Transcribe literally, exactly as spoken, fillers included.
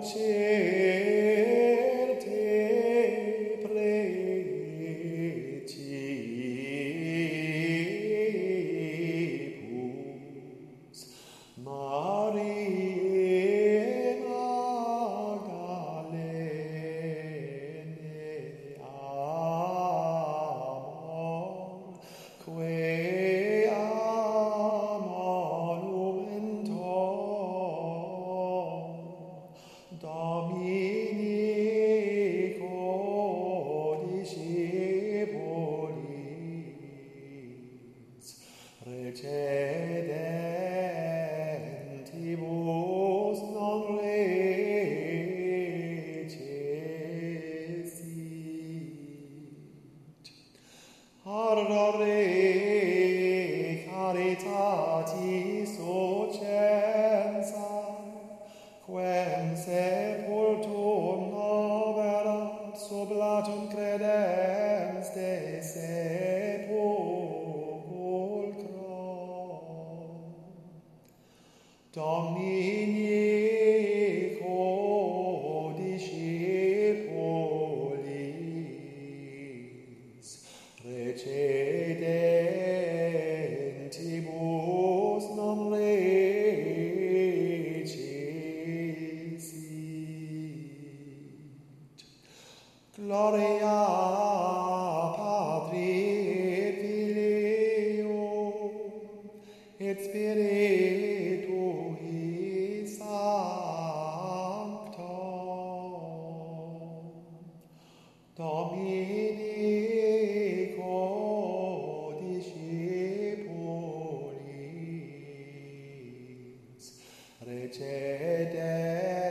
certe precipus Mariae Magdalene amor quae Domini codicipolis recedentibus non recessit. Ardere caritatis ocensa quem sepultum noverat sub latum credens de sepulcro. Domini codicipolis recedentibus non recessit. Gloria Patri et Filio et Spiritui Sancto. Domini codicipolis recedentibus